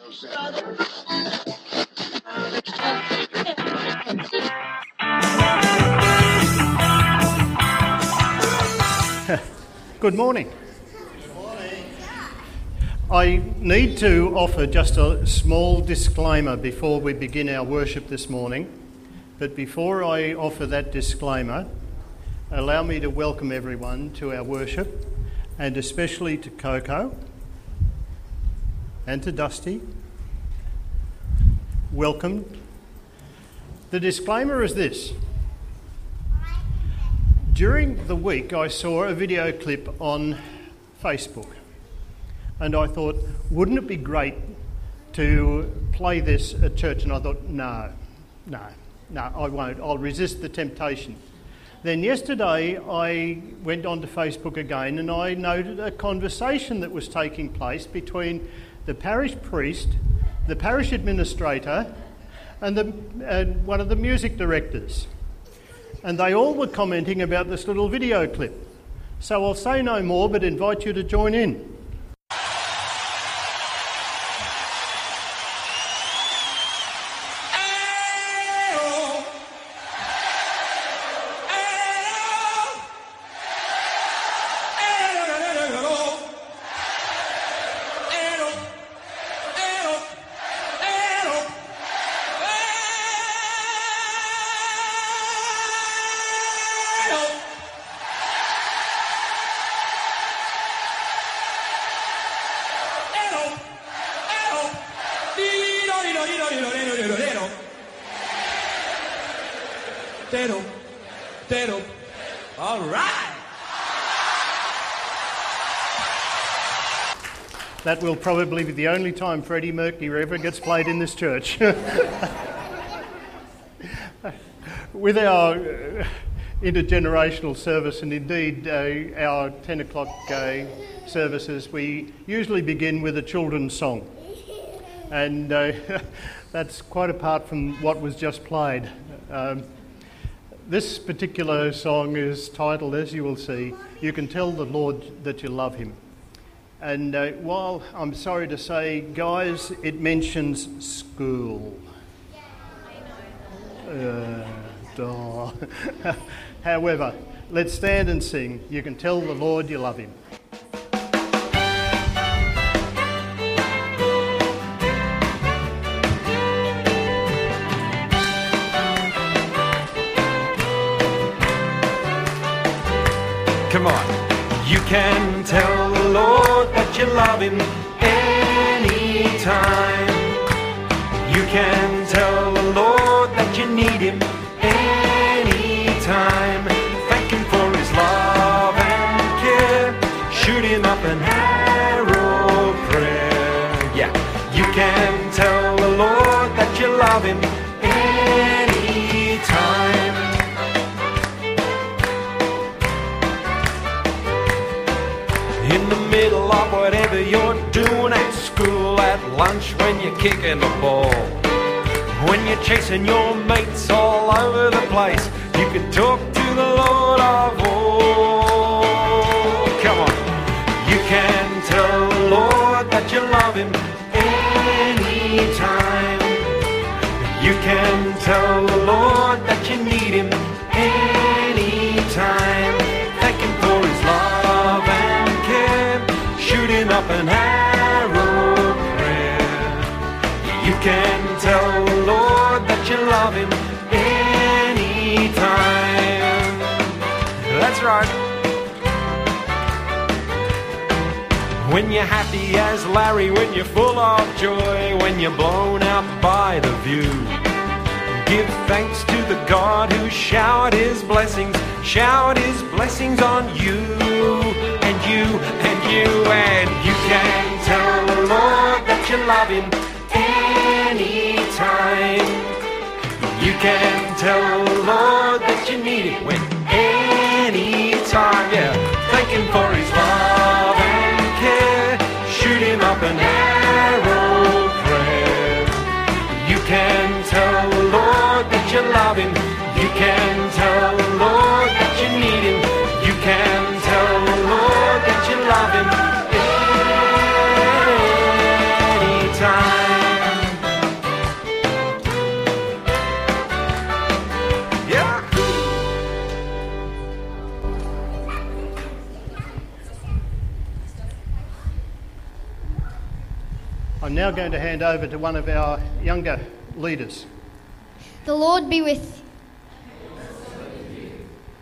Good morning. I need to offer just a small disclaimer before we begin our worship this morning. But before I offer that disclaimer, allow me to welcome everyone to our worship, and especially to Coco and to Dusty. Welcome. The disclaimer is this. During the week, I saw a video clip on Facebook, and I thought, wouldn't it be great to play this at church? And I thought, no, I won't. I'll resist the temptation. Then yesterday, I went onto Facebook again, and I noted a conversation that was taking place between the parish priest, the parish administrator, and one of the music directors. And they all were commenting about this little video clip. So I'll say no more, but invite you to join in. All right. That will probably be the only time Freddie Mercury ever gets played in this church. With our intergenerational service, and indeed our 10 o'clock services, we usually begin with a children's song. And that's quite apart from what was just played. This particular song is titled, as you will see, You Can Tell the Lord That You Love Him. And while I'm sorry to say, guys, it mentions school. However, let's stand and sing, You Can Tell the Lord You Love Him. Come on. You can tell the Lord that you love him anytime. You can tell the Lord that you need him anytime. Thank him for his love and care. Shoot him up an arrow prayer. Yeah. You can tell the Lord that you love him anytime. In the middle of whatever you're doing at school, at lunch when you're kicking the ball, when you're chasing your mates all over the place, you can talk to the Lord of all. Come on. You can tell the Lord that you love him anytime. You can tell the Lord that you need him anytime. Thank him for his love and care. Shooting up an arrow prayer. You can tell the Lord that you love him anytime. That's right. When you're happy as Larry, when you're full of joy, when you're blown out by the view, give thanks to the God who showered his blessings on you, and you, and you, and you can tell the Lord that you love him anytime. You can tell the Lord that you need him when anytime, yeah. Thank him for his love and care. Shoot him up an arrow prayer. You can tell the Lord that you love him. You can tell the Lord that you need him. You can tell the Lord that you love him anytime. I'm now going to hand over to one of our younger leaders. The Lord be with you.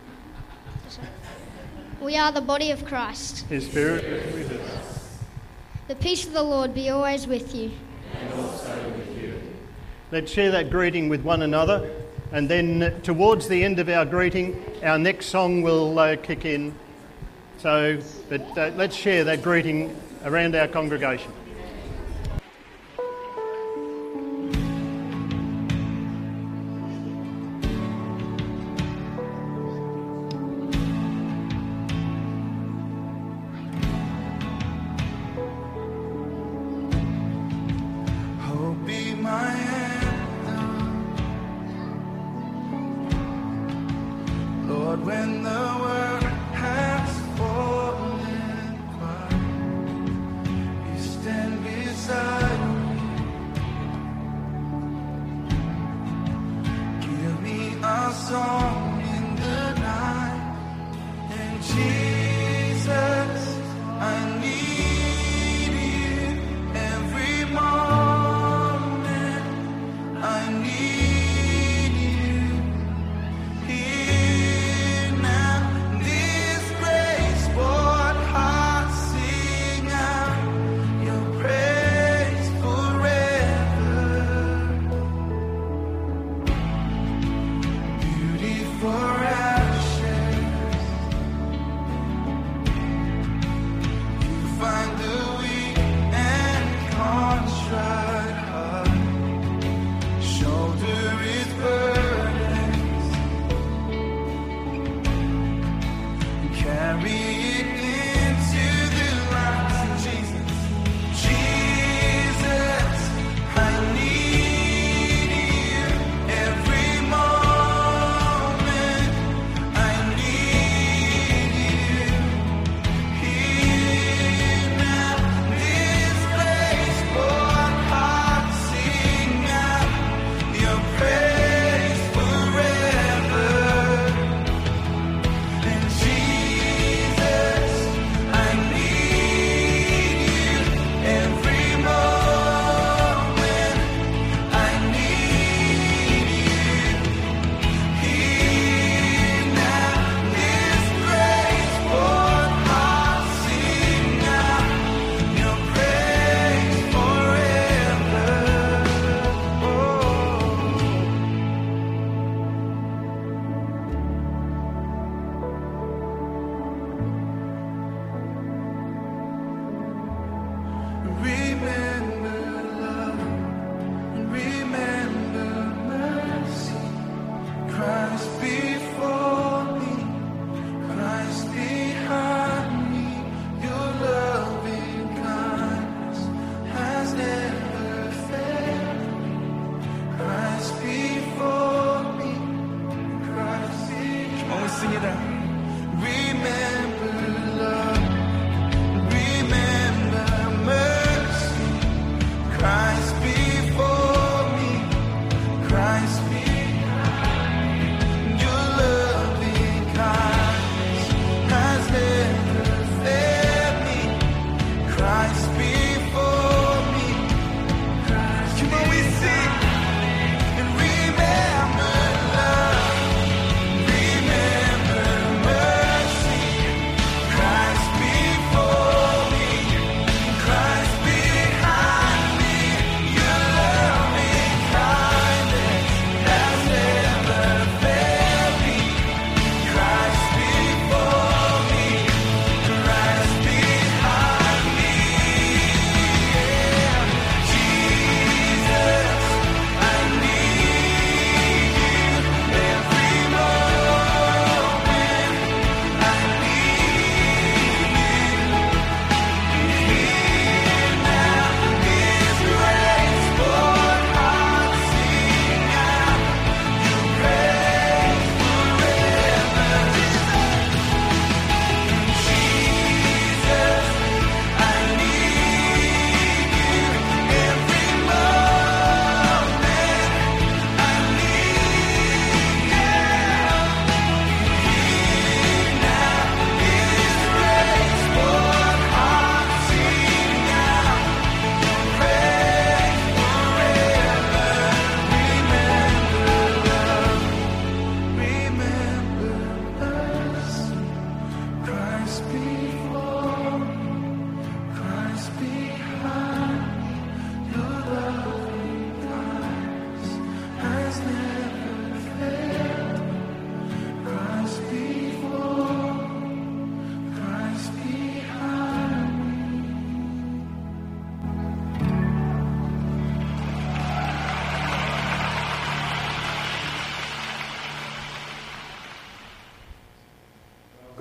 We are the body of Christ. His Spirit is with us. The peace of the Lord be always with you. And also with you. Let's share that greeting with one another, and then towards the end of our greeting, our next song will kick in. So, let's share that greeting around our congregation. When the world has fallen quiet, you stand.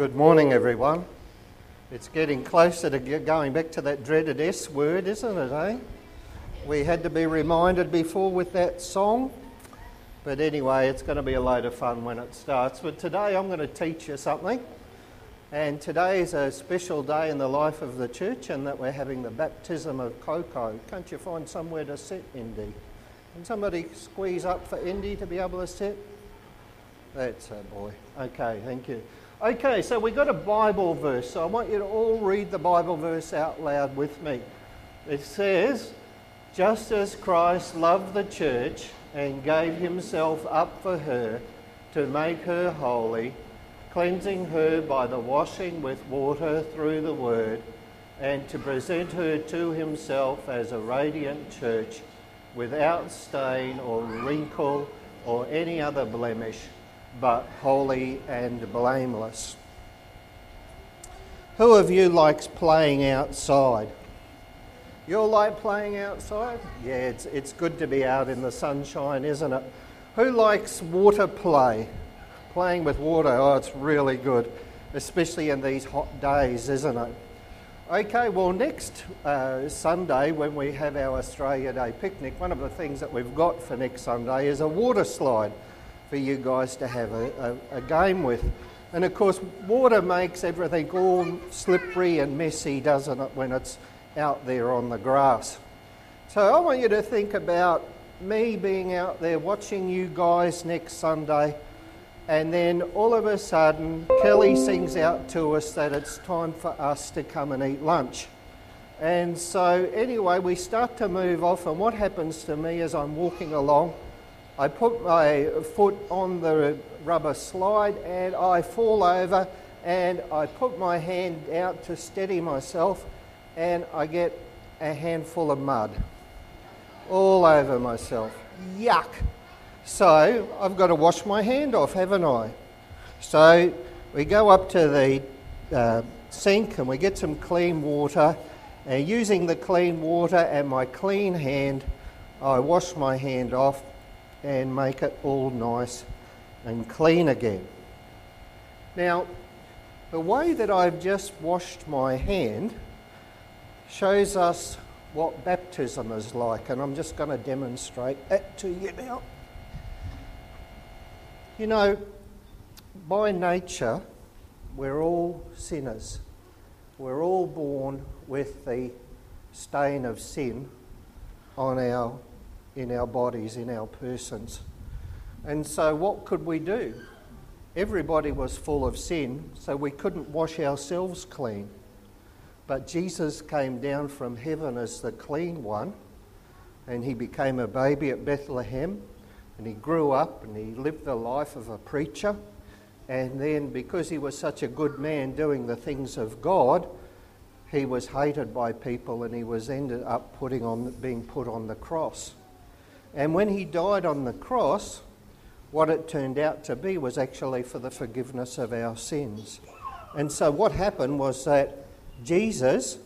Good morning, everyone. It's getting closer to going back to that dreaded S word, isn't it, eh? We had to be reminded before with that song. But anyway, it's going to be a load of fun when it starts. But today I'm going to teach you something. And today is a special day in the life of the church, and that we're having the baptism of Coco. Can't you find somewhere to sit, Indy? Can somebody squeeze up for Indy to be able to sit? That's a boy. Okay, thank you. Okay, so we got a Bible verse. So I want you to all read the Bible verse out loud with me. It says, "Just as Christ loved the church and gave himself up for her to make her holy, cleansing her by the washing with water through the word, and to present her to himself as a radiant church, without stain or wrinkle or any other blemish, but holy and blameless." Who of you likes playing outside? You all like playing outside? Yeah, it's good to be out in the sunshine, isn't it? Who likes water play? Playing with water, oh, it's really good, especially in these hot days, isn't it? Okay, well, next Sunday when we have our Australia Day picnic, one of the things that we've got for next Sunday is a water slide for you guys to have a game with. And of course, water makes everything all slippery and messy, doesn't it, when it's out there on the grass. So I want you to think about me being out there watching you guys next Sunday, and then all of a sudden Kelly sings out to us that it's time for us to come and eat lunch. And so anyway, we start to move off, and what happens to me as I'm walking along, I put my foot on the rubber slide and I fall over, and I put my hand out to steady myself, and I get a handful of mud all over myself. Yuck! So I've got to wash my hand off, haven't I? So we go up to the sink and we get some clean water, and using the clean water and my clean hand, I wash my hand off and make it all nice and clean again. Now, the way that I've just washed my hand shows us what baptism is like, and I'm just going to demonstrate that to you now. You know, by nature, we're all sinners. We're all born with the stain of sin in our bodies, in our persons. And so what could we do? Everybody was full of sin, so we couldn't wash ourselves clean. But Jesus came down from heaven as the clean one, and he became a baby at Bethlehem, and he grew up and he lived the life of a preacher. And then because he was such a good man doing the things of God, he was hated by people, and he was ended up being put on the cross. And when he died on the cross, what it turned out to be was actually for the forgiveness of our sins. And so what happened was that Jesus,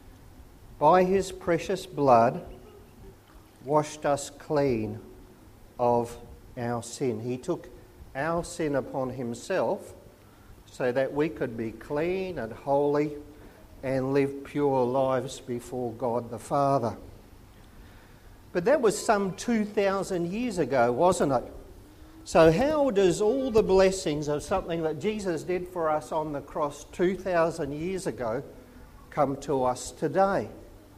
by his precious blood, washed us clean of our sin. He took our sin upon himself so that we could be clean and holy and live pure lives before God the Father. But that was some 2,000 years ago, wasn't it? So how does all the blessings of something that Jesus did for us on the cross 2,000 years ago come to us today?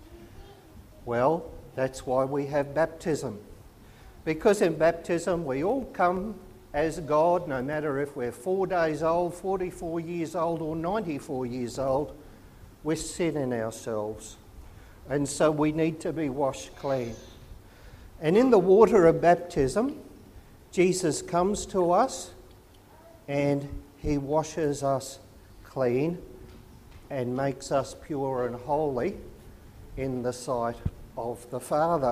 Well, that's why we have baptism. Because in baptism we all come as God, no matter if we're 4 days old, 44 years old or 94 years old, with sin in ourselves. And so we need to be washed clean. And in the water of baptism, Jesus comes to us and he washes us clean and makes us pure and holy in the sight of the Father.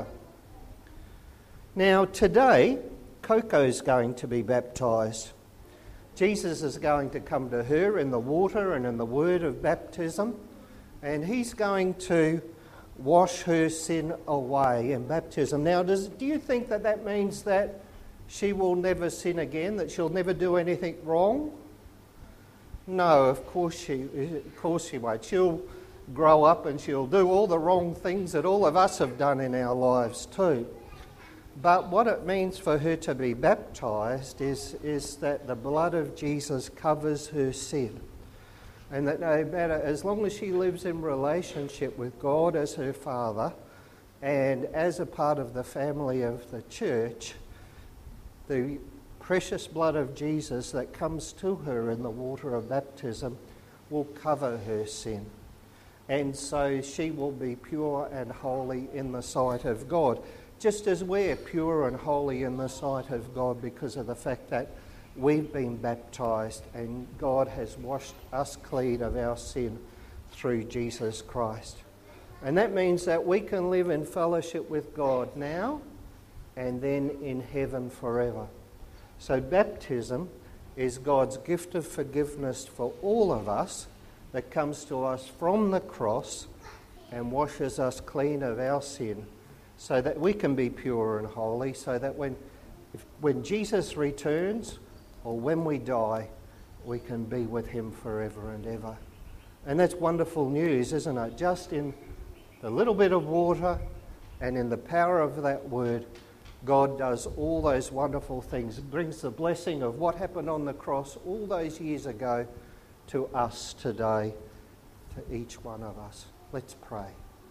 Now today, Coco's going to be baptised. Jesus is going to come to her in the water and in the word of baptism, and he's going to wash her sin away in baptism. Now, do you think that means that she will never sin again, that she'll never do anything wrong? No, of course she won't. She'll grow up and she'll do all the wrong things that all of us have done in our lives too. But what it means for her to be baptised is that the blood of Jesus covers her sin. And that no matter, as long as she lives in relationship with God as her Father and as a part of the family of the church, the precious blood of Jesus that comes to her in the water of baptism will cover her sin. And so she will be pure and holy in the sight of God, just as we're pure and holy in the sight of God because of the fact that we've been baptised and God has washed us clean of our sin through Jesus Christ. And that means that we can live in fellowship with God now and then in heaven forever. So baptism is God's gift of forgiveness for all of us that comes to us from the cross and washes us clean of our sin so that we can be pure and holy, so that when Jesus returns or when we die, we can be with him forever and ever. And that's wonderful news, isn't it? Just in the little bit of water and in the power of that word, God does all those wonderful things. It brings the blessing of what happened on the cross all those years ago to us today, to each one of us. Let's pray.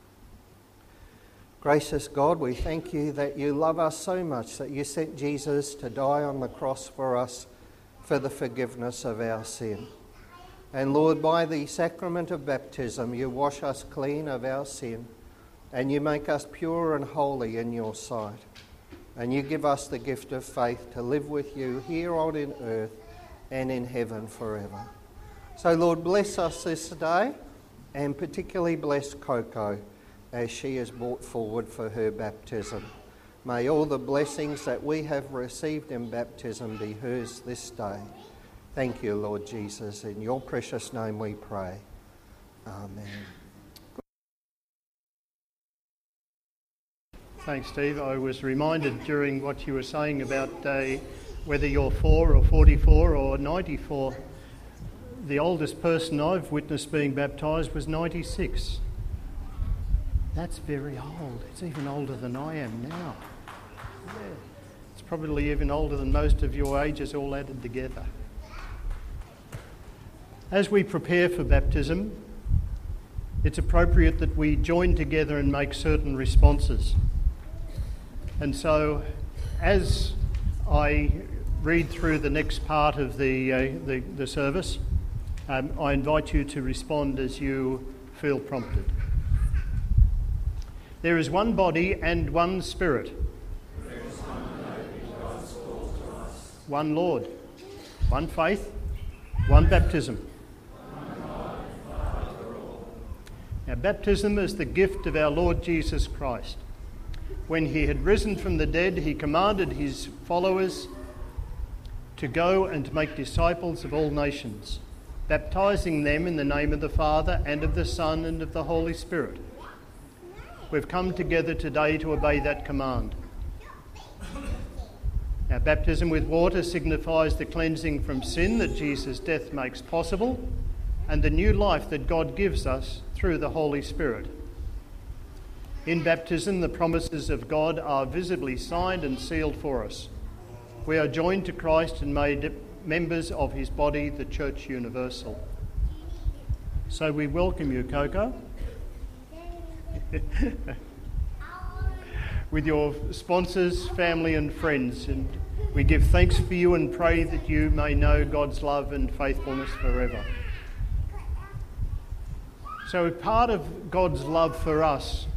Gracious God, we thank you that you love us so much that you sent Jesus to die on the cross for us for the forgiveness of our sin. And Lord, by the sacrament of baptism, you wash us clean of our sin and you make us pure and holy in your sight. And you give us the gift of faith to live with you here on earth and in heaven forever. So Lord, bless us this day and particularly bless Coco as she is brought forward for her baptism. May all the blessings that we have received in baptism be hers this day. Thank you, Lord Jesus. In your precious name we pray. Amen. Thanks, Steve. I was reminded during what you were saying about whether you're 4 or 44 or 94. The oldest person I've witnessed being baptised was 96. That's very old. It's even older than I am now. Yeah. It's probably even older than most of your ages all added together. As we prepare for baptism, it's appropriate that we join together and make certain responses. And so, as I read through the next part of the service, I invite you to respond as you feel prompted. There is one body and one Spirit. There is one hope in God's call to us. One Lord, one faith, one baptism. One God and Father for all. Now, baptism is the gift of our Lord Jesus Christ. When he had risen from the dead, he commanded his followers to go and to make disciples of all nations, baptising them in the name of the Father and of the Son and of the Holy Spirit. We've come together today to obey that command. Our baptism with water signifies the cleansing from sin that Jesus' death makes possible and the new life that God gives us through the Holy Spirit. In baptism, the promises of God are visibly signed and sealed for us. We are joined to Christ and made members of his body, the Church Universal. So we welcome you, Coco, with your sponsors, family and friends, and we give thanks for you and pray that you may know God's love and faithfulness forever. So part of God's love for us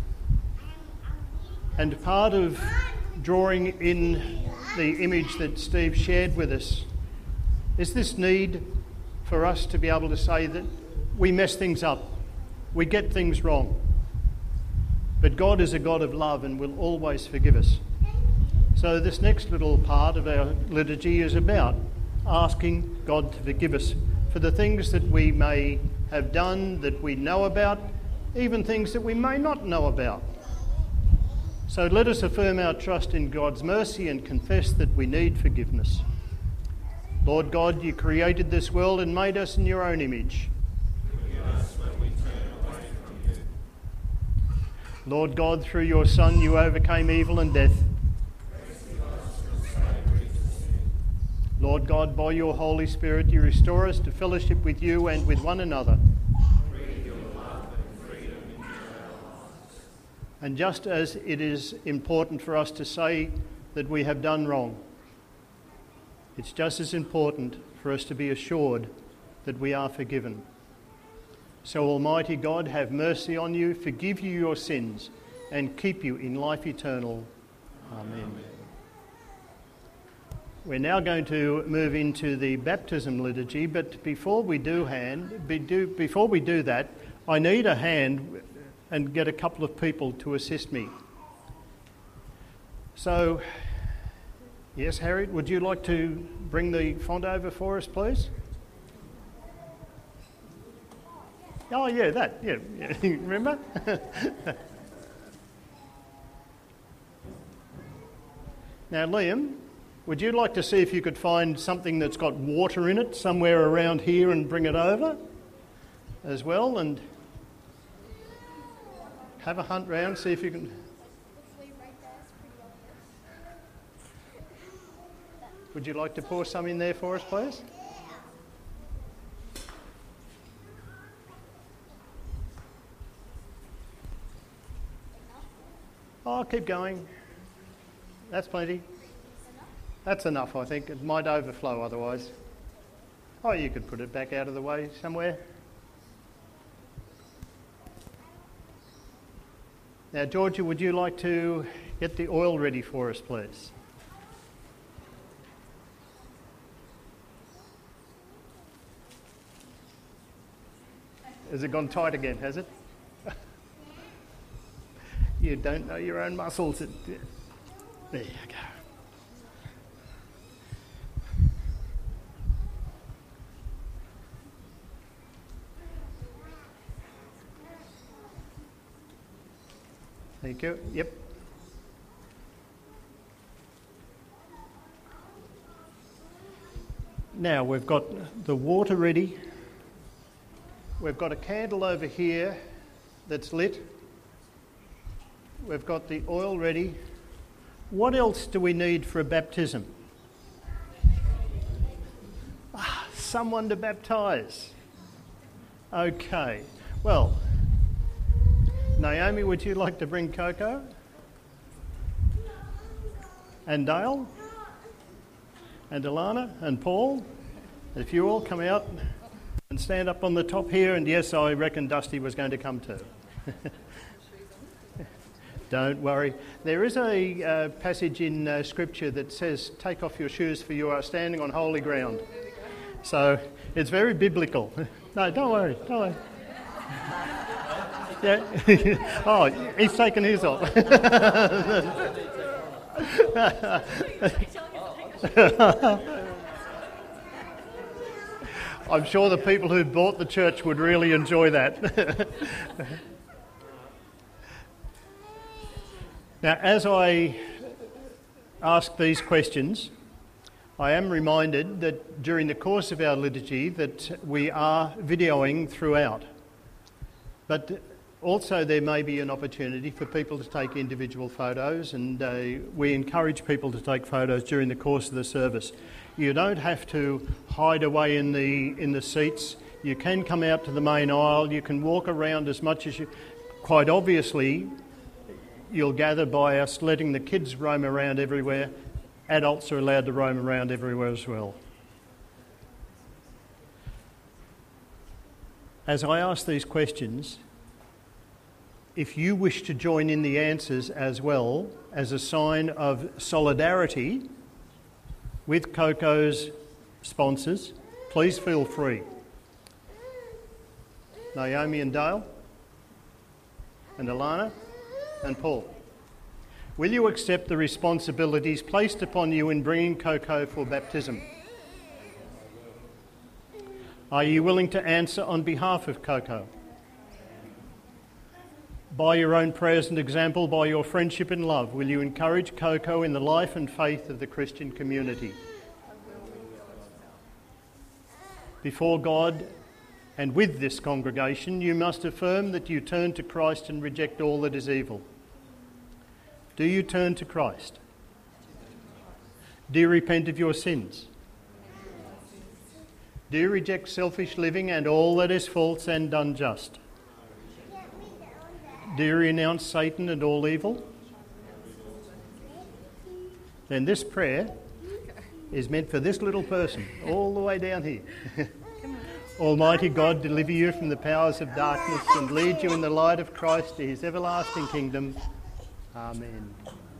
and part of drawing in the image that Steve shared with us is this need for us to be able to say that we mess things up, we get things wrong, but God is a God of love and will always forgive us. So this next little part of our liturgy is about asking God to forgive us for the things that we may have done that we know about, even things that we may not know about. So let us affirm our trust in God's mercy and confess that we need forgiveness. Lord God, you created this world and made us in your own image. Lord God, through your Son, you overcame evil and death. Lord God, by your Holy Spirit, you restore us to fellowship with you and with one another. And just as it is important for us to say that we have done wrong, it's just as important for us to be assured that we are forgiven. So, Almighty God, have mercy on you, forgive you your sins, and keep you in life eternal. Amen. We're now going to move into the baptism liturgy, but before we do that, I need a hand and get a couple of people to assist me. So, yes, Harriet, would you like to bring the font over for us, please? Oh, yeah, that, yeah. Remember? Now, Liam, would you like to see if you could find something that's got water in it somewhere around here and bring it over as well, and have a hunt round, see if you can... Would you like to pour some in there for us, please? Oh, keep going. That's plenty. That's enough, I think. It might overflow otherwise. Oh, you could put it back out of the way somewhere. Now, Georgia, would you like to get the oil ready for us, please? Has it gone tight again, has it? You don't know your own muscles. There you go. Thank you. Yep. Now we've got the water ready. We've got a candle over here that's lit. We've got the oil ready. What else do we need for a baptism? Someone to baptise. Okay. Well, Naomi, would you like to bring Coco? And Dale? And Alana? And Paul? If you all come out and stand up on the top here, and yes, I reckon Dusty was going to come too. Don't worry. There is a passage in Scripture that says, take off your shoes for you are standing on holy ground. So it's very biblical. No, don't worry, don't worry. Yeah. Oh, he's taken his off. I'm sure the people who bought the church would really enjoy that. Now, as I ask these questions, I am reminded that during the course of our liturgy that we are videoing throughout. But also there may be an opportunity for people to take individual photos, and we encourage people to take photos during the course of the service. You don't have to hide away in the seats. You can come out to the main aisle. You can walk around as much as you... Quite obviously, you'll gather by us letting the kids roam around everywhere. Adults are allowed to roam around everywhere as well. As I ask these questions, if you wish to join in the answers as well as a sign of solidarity with Coco's sponsors, please feel free. Naomi and Dale and Alana and Paul, will you accept the responsibilities placed upon you in bringing Coco for baptism? Are you willing to answer on behalf of Coco? By your own prayers and example, by your friendship and love, will you encourage Coco in the life and faith of the Christian community? before God and with this congregation, you must affirm that you turn to Christ and reject all that is evil. Do you turn to Christ? Do you repent of your sins? Do you reject selfish living and all that is false and unjust? Do you renounce Satan and all evil? Then this prayer is meant for this little person, all the way down here. Almighty God, deliver you from the powers of darkness and lead you in the light of Christ to his everlasting kingdom. Amen.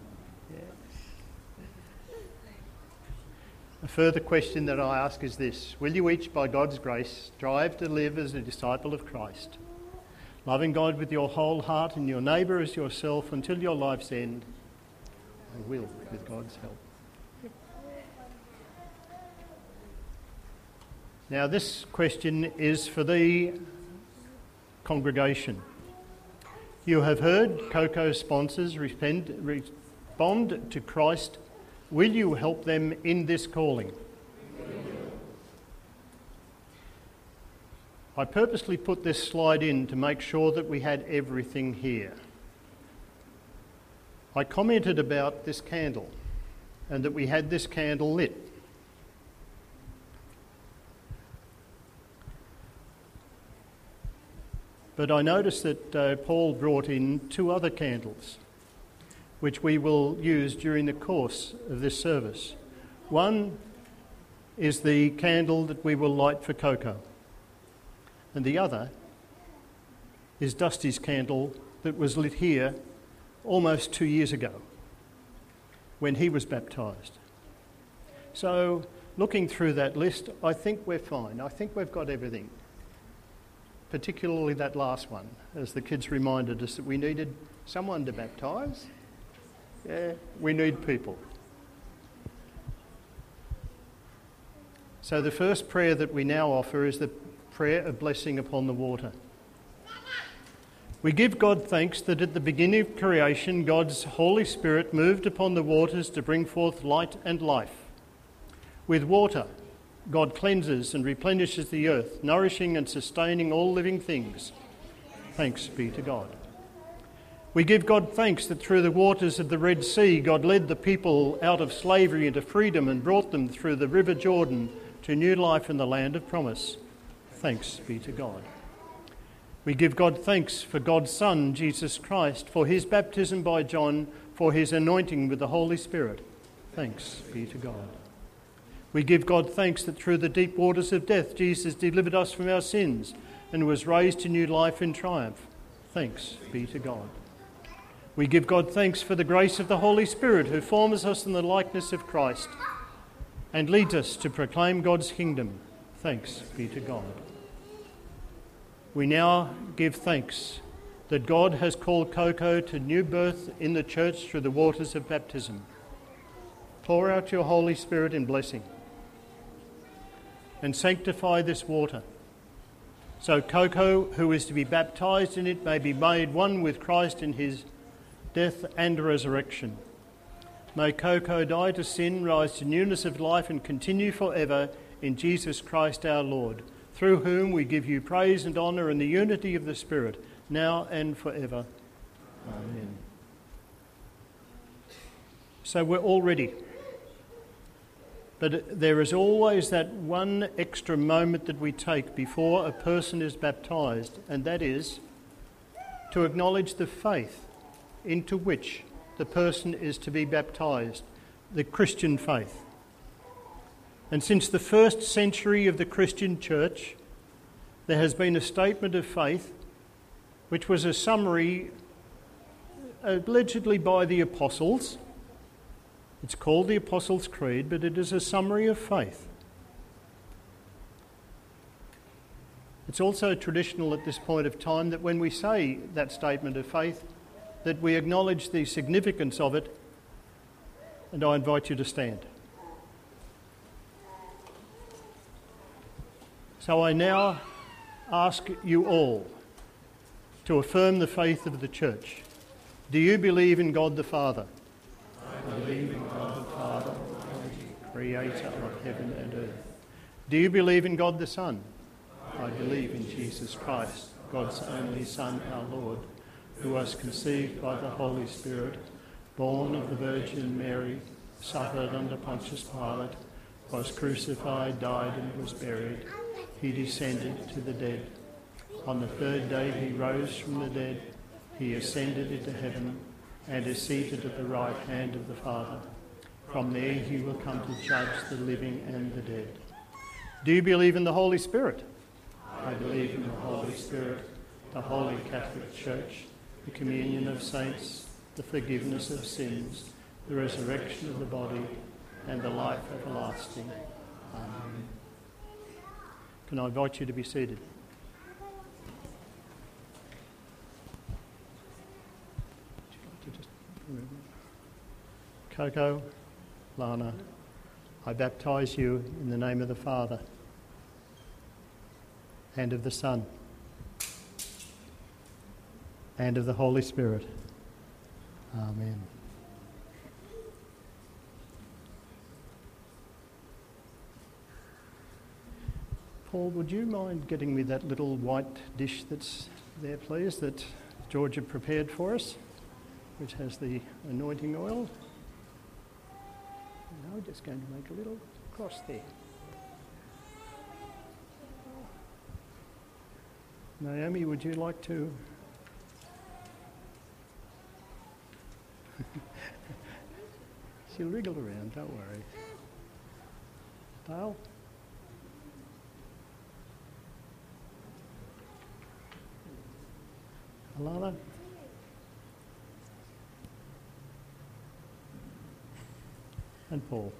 Yeah. A further question that I ask is this: will you each, by God's grace, strive to live as a disciple of Christ, loving God with your whole heart and your neighbour as yourself until your life's end? I will, with God's help. Now, this question is for the congregation. You have heard Coco's sponsors respond to Christ. Will you help them in this calling? I purposely put this slide in to make sure that we had everything here. I commented about this candle and that we had this candle lit. But I noticed that Paul brought in 2 other candles, which we will use during the course of this service. One is the candle that we will light for Coco, and the other is Dusty's candle that was lit here almost 2 years ago when he was baptised. So, looking through that list, I think we're fine. I think we've got everything. Particularly that last one, as the kids reminded us that we needed someone to baptise. Yeah, we need people. So the first prayer that we now offer is the prayer of blessing upon the water. We give God thanks that at the beginning of creation, God's Holy Spirit moved upon the waters to bring forth light and life. With water, God cleanses and replenishes the earth, nourishing and sustaining all living things. Thanks be to God. We give God thanks that through the waters of the Red Sea, God led the people out of slavery into freedom and brought them through the River Jordan to new life in the land of promise. Thanks be to God. We give God thanks for God's Son, Jesus Christ, for his baptism by John, for his anointing with the Holy Spirit. Thanks be to God. We give God thanks that through the deep waters of death, Jesus delivered us from our sins and was raised to new life in triumph. Thanks be to God. We give God thanks for the grace of the Holy Spirit, who forms us in the likeness of Christ and leads us to proclaim God's kingdom. Thanks be to God. We now give thanks that God has called Coco to new birth in the church through the waters of baptism. Pour out your Holy Spirit in blessing and sanctify this water, so Coco, who is to be baptised in it, may be made one with Christ in his death and resurrection. May Coco die to sin, rise to newness of life and continue forever in Jesus Christ our Lord, through whom we give you praise and honour in the unity of the Spirit, now and forever. Amen. So we're all ready. But there is always that one extra moment that we take before a person is baptised, and that is to acknowledge the faith into which the person is to be baptised, the Christian faith. And since the first century of the Christian church, there has been a statement of faith which was a summary allegedly by the apostles. It's called the Apostles' Creed, but it is a summary of faith. It's also traditional at this point of time that when we say that statement of faith, that we acknowledge the significance of it, and I invite you to stand. So I now ask you all to affirm the faith of the church. Do you believe in God the Father? I believe in God the Father, Almighty, creator of heaven and earth. Do you believe in God the Son? I believe in Jesus Christ, God's only Son, our Lord, who was conceived by the Holy Spirit, born of the Virgin Mary, suffered under Pontius Pilate, was crucified, died and was buried. He descended to the dead. On the third day he rose from the dead. He ascended into heaven and is seated at the right hand of the Father. From there he will come to judge the living and the dead. Do you believe in the Holy Spirit? I believe in the Holy Spirit, the Holy Catholic Church, the communion of saints, the forgiveness of sins, the resurrection of the body, and the life everlasting. Amen. Can I invite you to be seated? Coco, Lana, I baptise you in the name of the Father and of the Son and of the Holy Spirit. Amen. Paul, would you mind getting me that little white dish that's there, please, that George had prepared for us, which has the anointing oil? Now we're just going to make a little cross there. Naomi, would you like to? She'll wriggle around, don't worry. Dale? Alana? And Paul.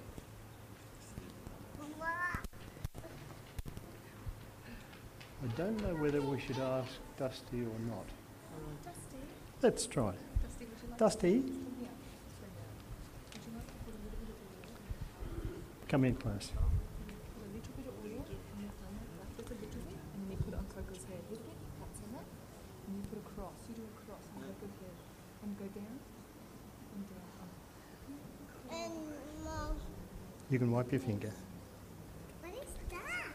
I don't know whether we should ask Dusty or not. Dusty? Let's try. Dusty, would you like Dusty, to? Yeah. Would you like to put a little bit of oil? come in, class. Put a little bit of oil in your thumb, like just a little bit, and then you put it on Coco's head. A little bit, that's in it. And you put a cross. You do a cross on Coco's head. And go down. And down. You can wipe your finger. What is that?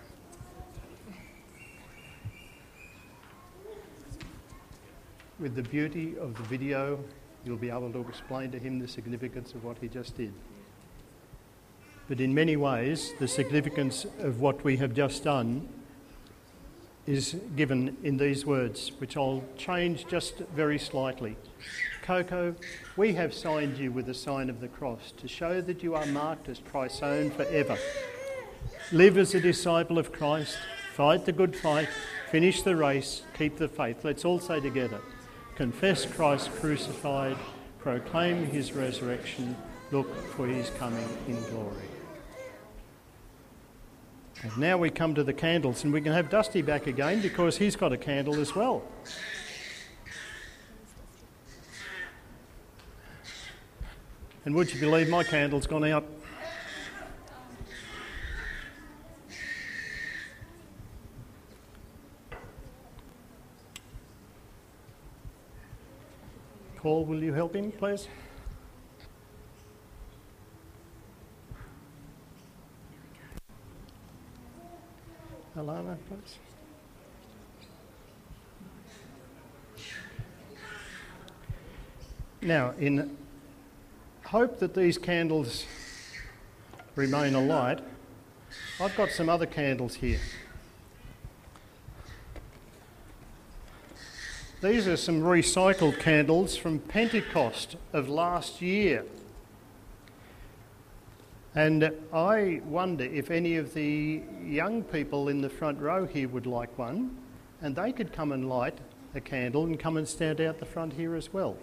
With the beauty of the video, you'll be able to explain to him the significance of what he just did. But in many ways, the significance of what we have just done is given in these words, which I'll change just very slightly. Coco, we have signed you with the sign of the cross to show that you are marked as Christ's own forever. Live as a disciple of Christ, fight the good fight, finish the race, keep the faith. Let's all say together, confess Christ crucified, proclaim his resurrection, look for his coming in glory. And now we come to the candles, and we can have Dusty back again because he's got a candle as well. And would you believe my candle's gone out? Paul, will you help him, please? Alana, please. Now, in hope that these candles remain alight, I've got some other candles here. These are some recycled candles from Pentecost of last year. And I wonder if any of the young people in the front row here would like one, and they could come and light a candle and come and stand out the front here as well.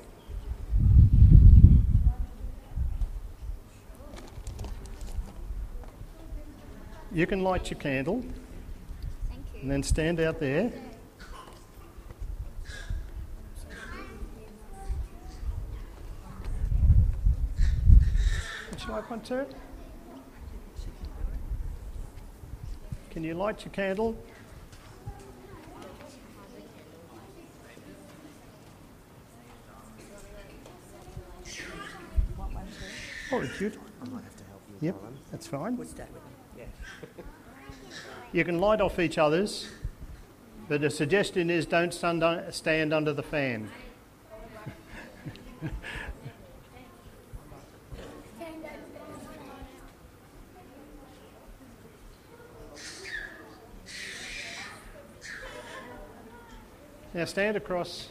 You can light your candle. Thank you. And then stand out there. Would you like one too? Can you light your candle? Or a cute. I might have to help you with Yep, that one. that's fine. We'll start with them. Yeah. You can light off each other's, but the suggestion is don't stand under the fan. Now stand across.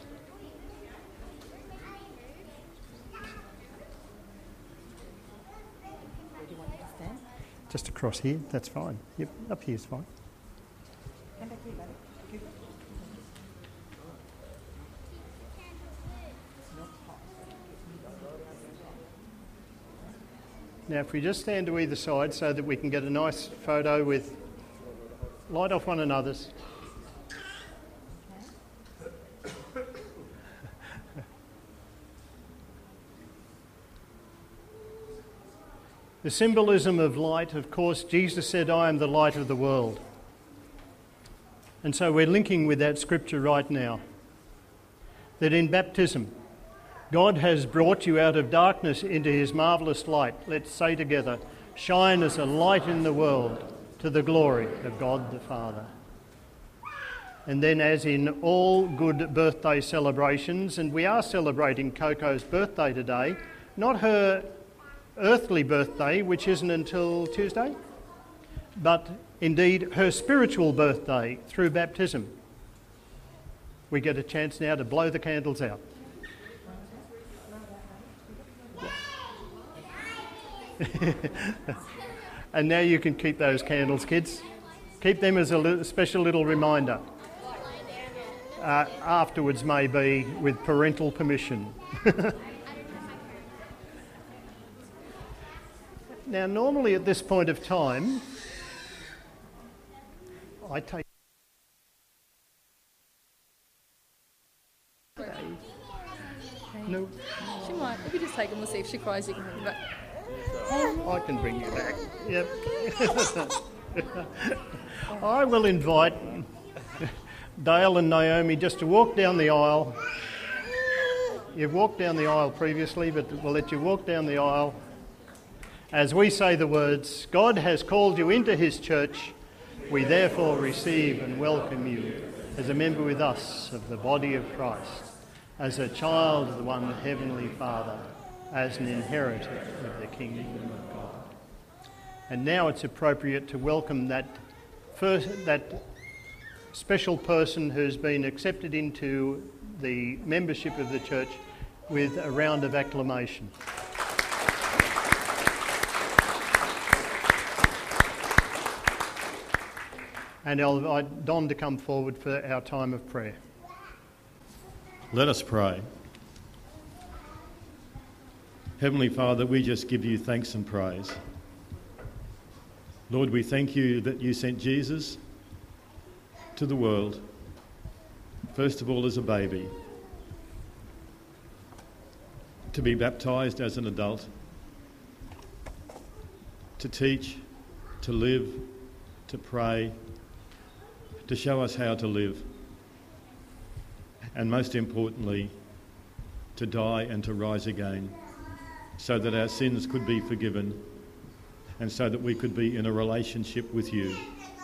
Where do you want me to stand? Just across here, that's fine. Yep, up here's fine. Come back here, buddy. Now if we just stand to either side so that we can get a nice photo with light off one another's. The symbolism of light, of course, Jesus said, I am the light of the world. And so we're linking with that scripture right now. That in baptism, God has brought you out of darkness into his marvellous light. Let's say together, shine as a light in the world to the glory of God the Father. And then as in all good birthday celebrations, and we are celebrating Coco's birthday today, not her earthly birthday, which isn't until Tuesday, but indeed her spiritual birthday through baptism. We get a chance now to blow the candles out. And now you can keep those candles, kids. Keep them as a special little reminder. Afterwards, maybe, with parental permission. Now, normally at this point of time, I take... No, She might. If you just take them, we'll see if she cries. You can bring her back. I can bring you back. Yep. I will invite Dale and Naomi just to walk down the aisle. You've walked down the aisle previously, but we'll let you walk down the aisle as we say the words, God has called you into his church. We therefore receive and welcome you as a member with us of the body of Christ, as a child of the one heavenly Father, as an inheritor of the kingdom of God. And now it's appropriate to welcome that special person who's been accepted into the membership of the church with a round of acclamation. And I'll invite Don to come forward for our time of prayer. Let us pray. Heavenly Father, we just give you thanks and praise. Lord, we thank you that you sent Jesus to the world, first of all as a baby, to be baptised as an adult, to teach, to live, to pray, to show us how to live, and most importantly, to die and to rise again, so that our sins could be forgiven and so that we could be in a relationship with you.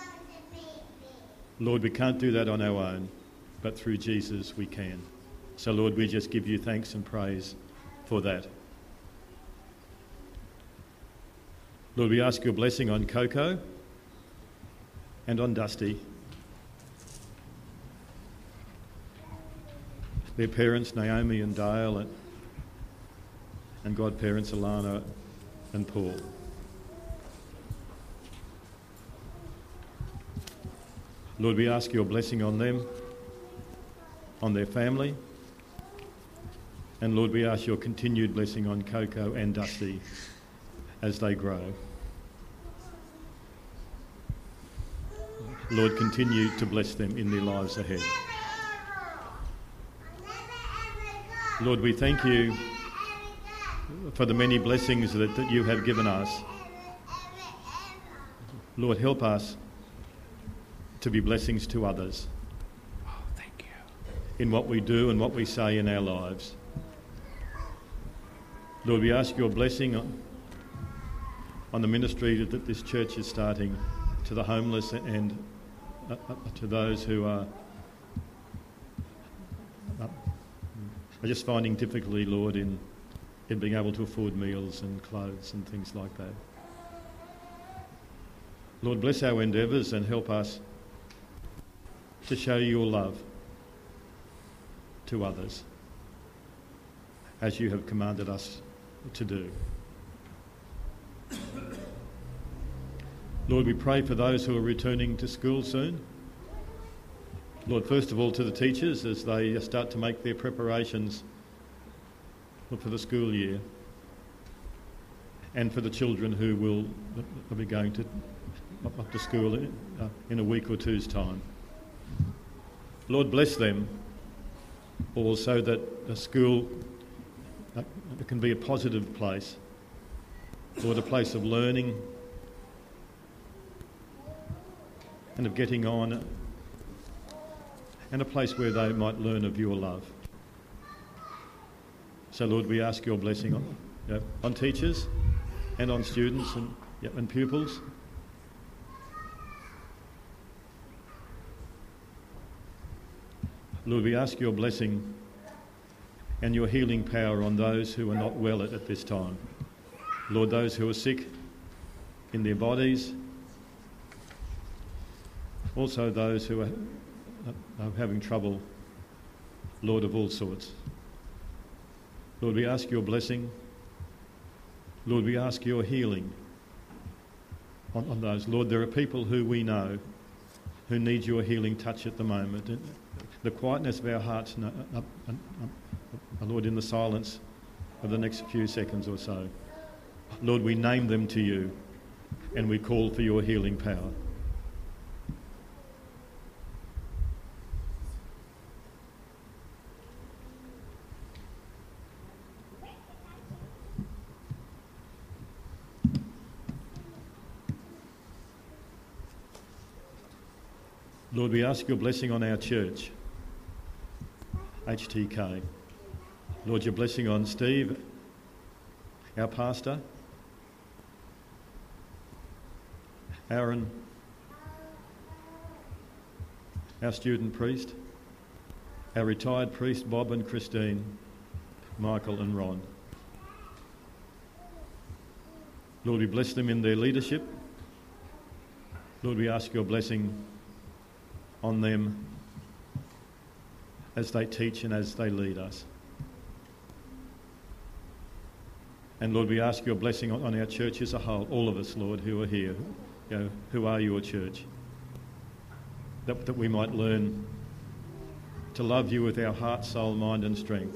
Lord, we can't do that on our own, but through Jesus we can. So Lord, we just give you thanks and praise for that. Lord, we ask your blessing on Coco and on Dusty, their parents, Naomi and Dale, and godparents, Alana and Paul. Lord, we ask your blessing on them, on their family, and Lord, we ask your continued blessing on Coco and Dusty as they grow. Lord, continue to bless them in their lives ahead. Lord, we thank you for the many blessings that you have given us. Lord, help us to be blessings to others. Oh, thank you. In what we do and what we say in our lives. Lord, we ask your blessing on the ministry that this church is starting to the homeless and to those who are just finding difficulty, Lord, in being able to afford meals and clothes and things like that. Lord, bless our endeavours and help us to show your love to others as you have commanded us to do. Lord, we pray for those who are returning to school soon. Lord, first of all to the teachers as they start to make their preparations for the school year, and for the children who will be going up to school in a week or two's time. Lord, bless them all so that the school can be a positive place. Lord, a place of learning and of getting on, and a place where they might learn of your love. So, Lord, we ask your blessing on teachers and on students and pupils. Lord, we ask your blessing and your healing power on those who are not well at this time. Lord, those who are sick in their bodies, also those who are having trouble, Lord, of all sorts. Lord, we ask your blessing. Lord, we ask your healing on those. Lord, there are people who we know who need your healing touch at the moment. And the quietness of our hearts, Lord, in the silence of the next few seconds or so. Lord, we name them to you and we call for your healing power. Lord, we ask your blessing on our church, HTK. Lord, your blessing on Steve, our pastor, Aaron, our student priest, our retired priest, Bob and Christine, Michael and Ron. Lord, we bless them in their leadership. Lord, we ask your blessing on them as they teach and as they lead us. And Lord, we ask your blessing on our church as a whole, all of us, Lord, who are here, who are your church, that we might learn to love you with our heart, soul, mind and strength,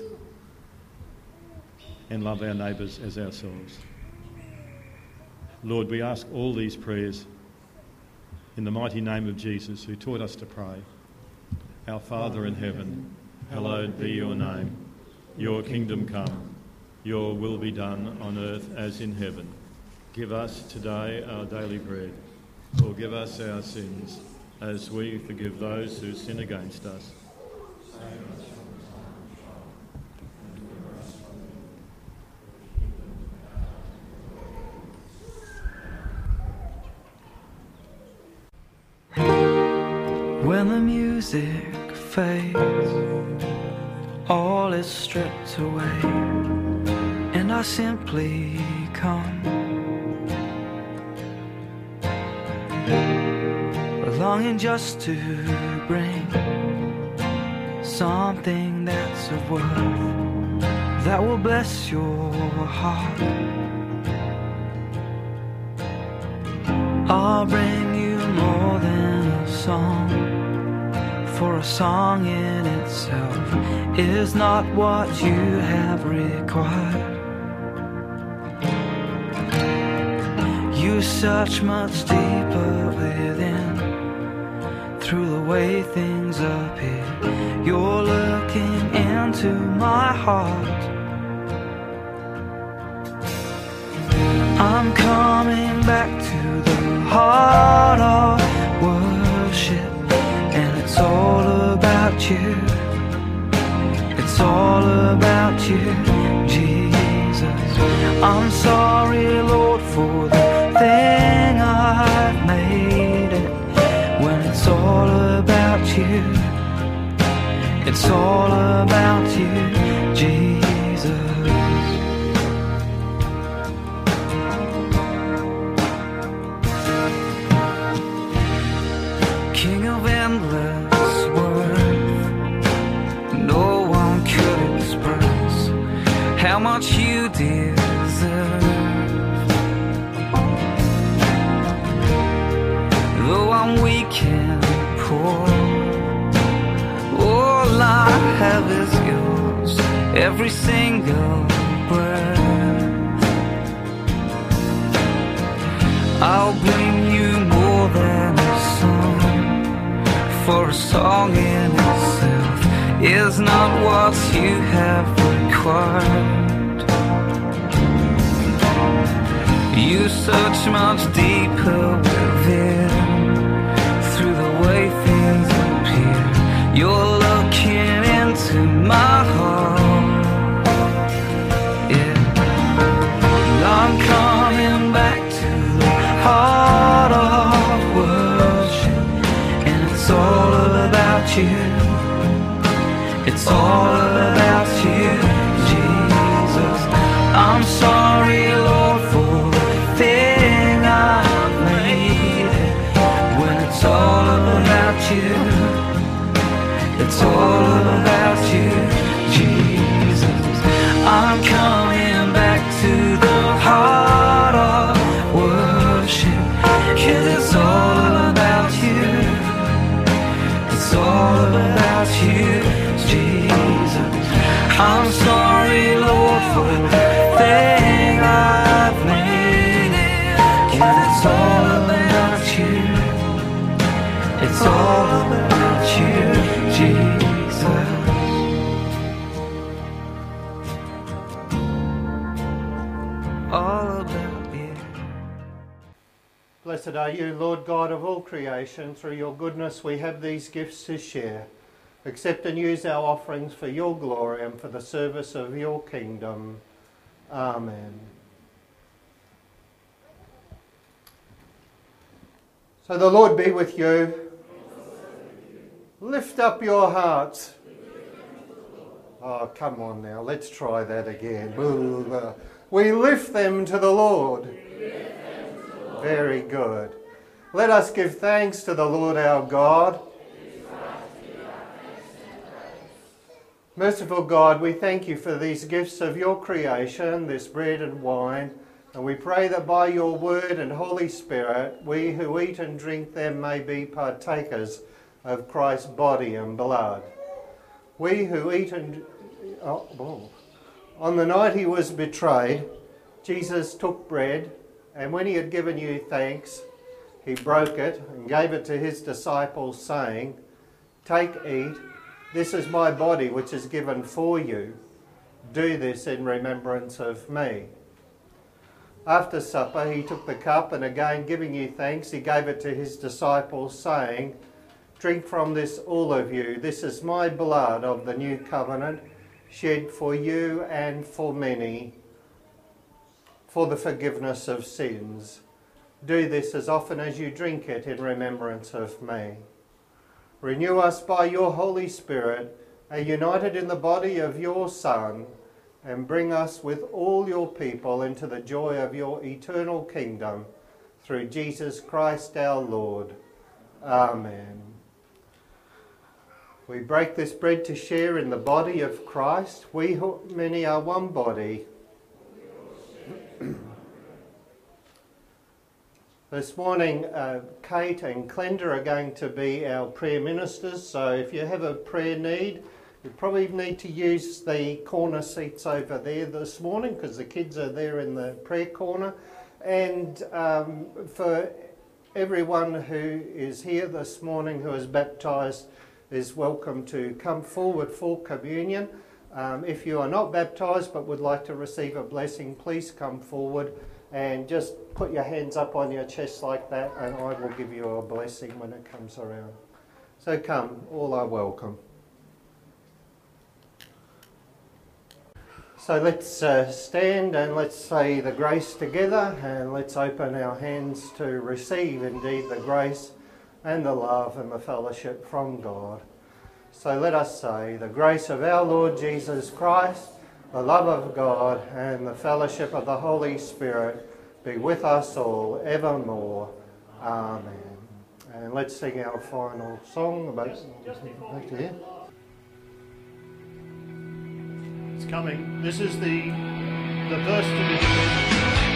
and love our neighbours as ourselves. Lord, we ask all these prayers in the mighty name of Jesus, who taught us to pray. Our Father in heaven, hallowed be your name. Your kingdom come. Your will be done on earth as in heaven. Give us today our daily bread. Forgive us our sins, as we forgive those who sin against us. When the music fades, all is stripped away, and I simply come, longing just to bring something that's of worth that will bless your heart. I'll bring you more than a song, for a song in itself is not what you have required. You search much deeper within, through the way things appear. You're looking into my heart. I'm coming back to the heart of worship, and it's all about you. It's all about you, Jesus. I'm sorry, Lord, for the thing I've made about you, Jesus. King of endless worth, no one could express how much you deserve. Though I'm weak and poor, all I have is yours, every single breath. I'll bring you more than a song, for a song in itself is not what you have required. You search much deeper within, through the way things appear. You're looking into my heart, yeah. And I'm coming back to the heart of worship, and it's all about you. It's all about you, Jesus. I'm sorry, Lord, for the thing I've made it. When it's all about you, it's all about you, Jesus. I'm coming back to the heart of worship, 'cause it's all about you. It's all about you, Jesus. I'm sorry, Lord, for the thing I've made it, 'cause it's all about you. It's all about you, Jesus. All about you. Blessed are you, Lord God of all creation. Through your goodness we have these gifts to share. Accept and use our offerings for your glory and for the service of your kingdom. Amen. So the Lord be with you. Lift up your hearts. Oh, come on now, let's try that again. We lift them to the Lord. Very good. Let us give thanks to the Lord our God. Merciful God, we thank you for these gifts of your creation, this bread and wine, and we pray that by your word and Holy Spirit, we who eat and drink them may be partakers of Christ's body and blood. We who eat and... On the night he was betrayed, Jesus took bread, and when he had given you thanks, he broke it and gave it to his disciples, saying, "Take, eat. This is my body which is given for you. Do this in remembrance of me." After supper he took the cup, and again giving you thanks, he gave it to his disciples, saying, "Drink from this, all of you. This is my blood of the new covenant, shed for you and for many, for the forgiveness of sins. Do this as often as you drink it in remembrance of me." Renew us by your Holy Spirit, and united in the body of your Son, and bring us with all your people into the joy of your eternal kingdom, through Jesus Christ our Lord. Amen. We break this bread to share in the body of Christ. We many are one body. This morning, Kate and Glenda are going to be our prayer ministers, so if you have a prayer need, you probably need to use the corner seats over there this morning, because the kids are there in the prayer corner. And for everyone who is here this morning who is baptised is welcome to come forward for communion. If you are not baptised but would like to receive a blessing, please come forward and just put your hands up on your chest like that, and I will give you a blessing when it comes around. So come, all are welcome. So let's stand and let's say the grace together, and let's open our hands to receive indeed the grace and the love and the fellowship from God. So let us say, the grace of our Lord Jesus Christ, the love of God, and the fellowship of the Holy Spirit be with us all evermore. Amen. And let's sing our final song about back to here. It's coming. This is the verse to be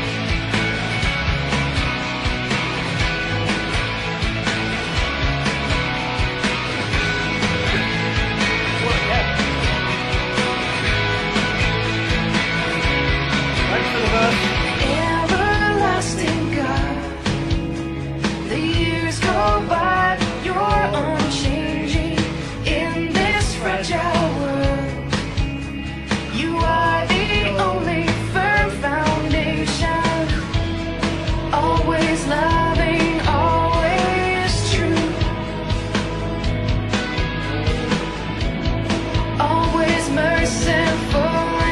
Everlasting God, the years go by, you're unchanging in this fragile world. You are the only firm foundation, always loving, always true, always merciful.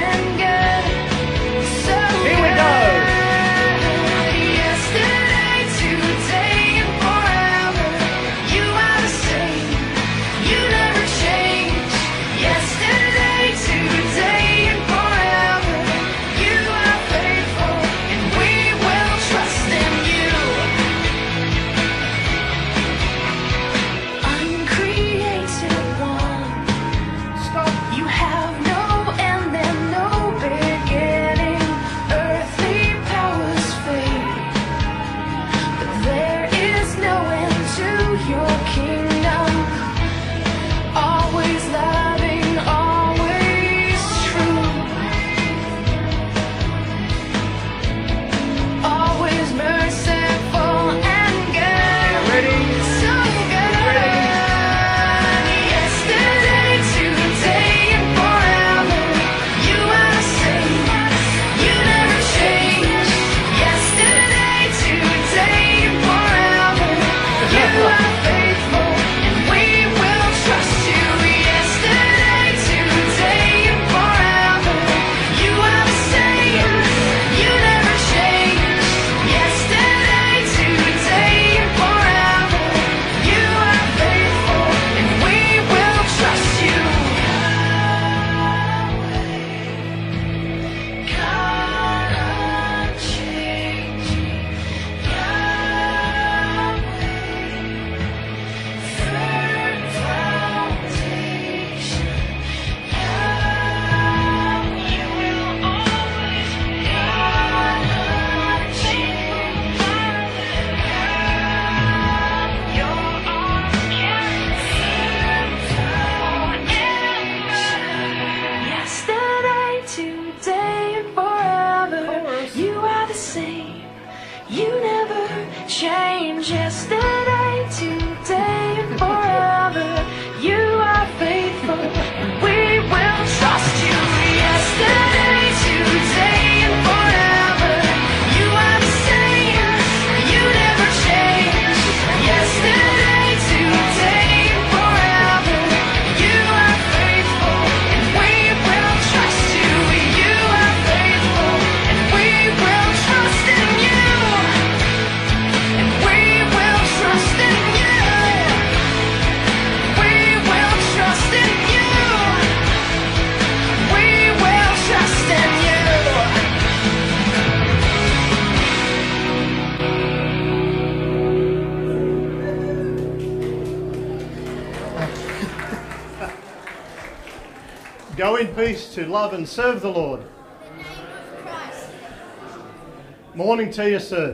Go in peace to love and serve the Lord. Morning to you, sir.